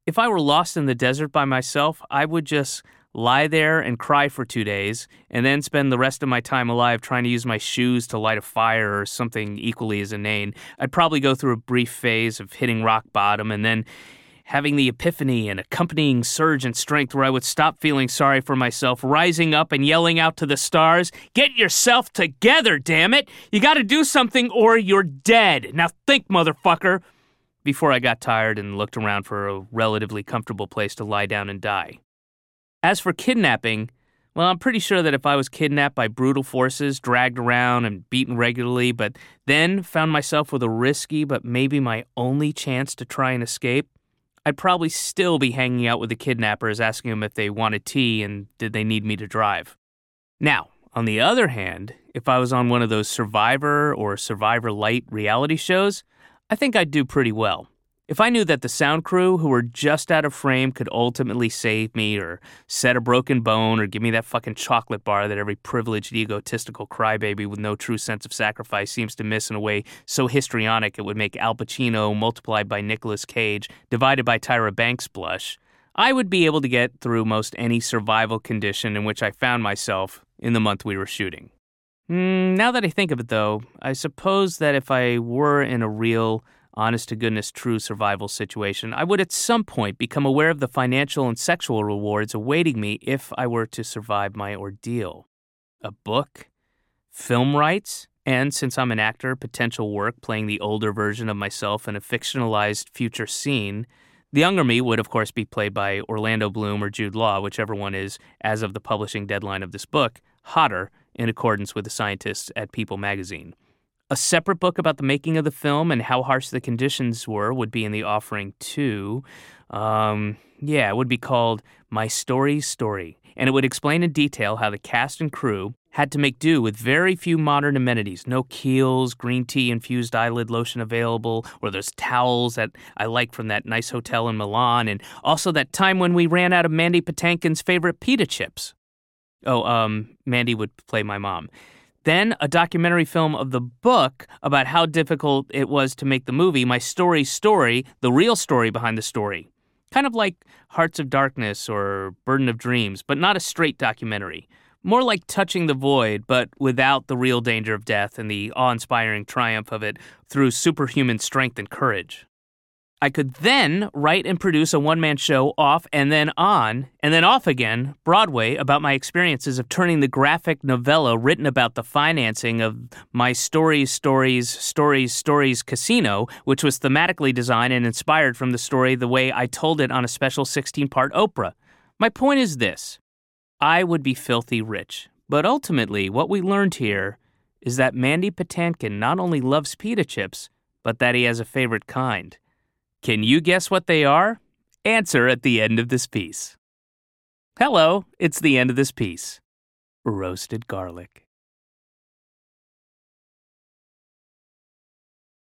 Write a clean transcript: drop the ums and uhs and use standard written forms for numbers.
If I were lost in the desert by myself, I would just lie there and cry for 2 days, and then spend the rest of my time alive trying to use my shoes to light a fire or something equally as inane. I'd probably go through a brief phase of hitting rock bottom and then having the epiphany and accompanying surge in strength where I would stop feeling sorry for myself, rising up and yelling out to the stars, "Get yourself together, damn it! You gotta do something or you're dead! Now think, motherfucker!" Before I got tired and looked around for a relatively comfortable place to lie down and die. As for kidnapping, well, I'm pretty sure that if I was kidnapped by brutal forces, dragged around and beaten regularly, but then found myself with a risky but maybe my only chance to try and escape, I'd probably still be hanging out with the kidnappers, asking them if they wanted tea and did they need me to drive. Now, on the other hand, if I was on one of those Survivor or Survivor Lite reality shows, I think I'd do pretty well. If I knew that the sound crew who were just out of frame could ultimately save me or set a broken bone or give me that fucking chocolate bar that every privileged, egotistical crybaby with no true sense of sacrifice seems to miss in a way so histrionic it would make Al Pacino multiplied by Nicolas Cage divided by Tyra Banks blush, I would be able to get through most any survival condition in which I found myself in the month we were shooting. Now that I think of it, though, I suppose that if I were in a real honest-to-goodness true survival situation, I would at some point become aware of the financial and sexual rewards awaiting me if I were to survive my ordeal. A book? Film rights? And since I'm an actor, potential work playing the older version of myself in a fictionalized future scene. The younger me would, of course, be played by Orlando Bloom or Jude Law, whichever one is, as of the publishing deadline of this book, hotter in accordance with the scientists at People magazine. A separate book about the making of the film and how harsh the conditions were would be in the offering too. It would be called My Story's Story, and it would explain in detail how the cast and crew had to make do with very few modern amenities. No Kiehl's, green tea infused eyelid lotion available, or those towels that I like from that nice hotel in Milan, and also that time when we ran out of Mandy Patinkin's favorite pita chips. Mandy would play my mom. Then a documentary film of the book about how difficult it was to make the movie, My Story's Story, the real story behind the story. Kind of like Hearts of Darkness or Burden of Dreams, but not a straight documentary. More like Touching the Void, but without the real danger of death and the awe-inspiring triumph of it through superhuman strength and courage. I could then write and produce a one-man show off and then on, and then off again, Broadway, about my experiences of turning the graphic novella written about the financing of My Stories Casino, which was thematically designed and inspired from the story the way I told it on a special 16-part Oprah. My point is this. I would be filthy rich, but ultimately what we learned here is that Mandy Patinkin not only loves pita chips, but that he has a favorite kind. Can you guess what they are? Answer at the end of this piece. Hello, it's the end of this piece. Roasted garlic.